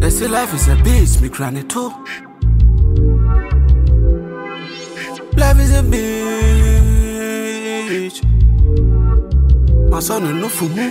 They say life is a beast, me crying it too. Life is a bitch. My son enough for me.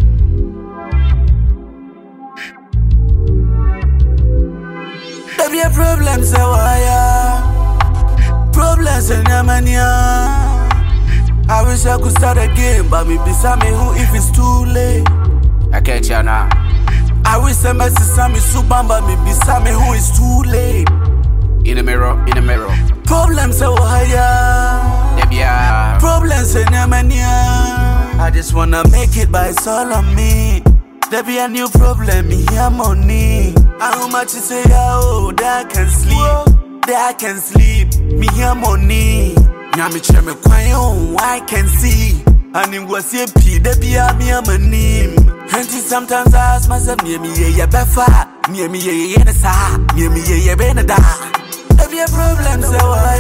There be a problem, so why? Problems in Yamania. I wish I could start again, but me beside me who if it's too late. I catch ya now. I wish I must see me subamba me beside me who is too late. In the mirror, in the mirror. Problems are higher. Problems in Yamania. I just wanna make it, but it's all on me. There be a new problem, me here money. How much you say, oh, that I can sleep. That I can sleep, me here money. Nyami cheme kwayo, I can see. And it was a P, there be a me a name. And sometimes I ask myself, near me ye befa, near me ye yenesa, near me ye beneda. There be a problem, so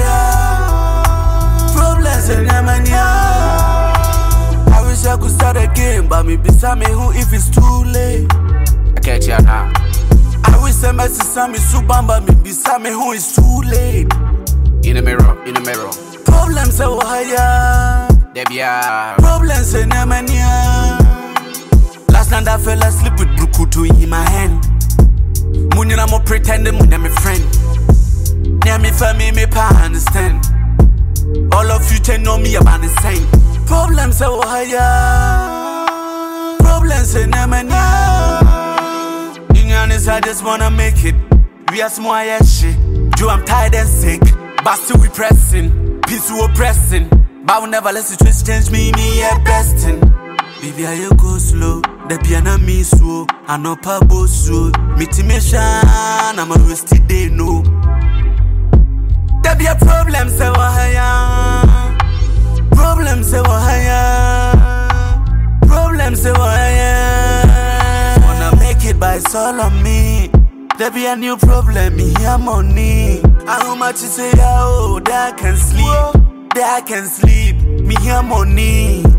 problems in Yamania. I wish I could start again, but me beside me who if it's too late. I catch ya now. I wish I must see me subamba me beside me who is too late. In the mirror, in the mirror. Problems are higher. Problems in Yamania. Last night I fell asleep with Brukutu in my hand. Munina mo pretending munina me friend. Near me family me pa understand. All of you ten know me about the same. Problems are higher. Problems in Yamania. I just wanna make it. We are small shit. Joe, I'm tired and sick. But still we pressing. Peace we pressing. But we'll never let situations change me a besting. Baby, I go slow. The piano me slow. I know Pabo slow. Mitimation, I'm a rusty day, no. There be a problem, so higher. Problems, so higher. Problems, so higher. But it's all on me. There be a new problem, me here money. How much you say, oh, that I can sleep. That I can sleep, me here money.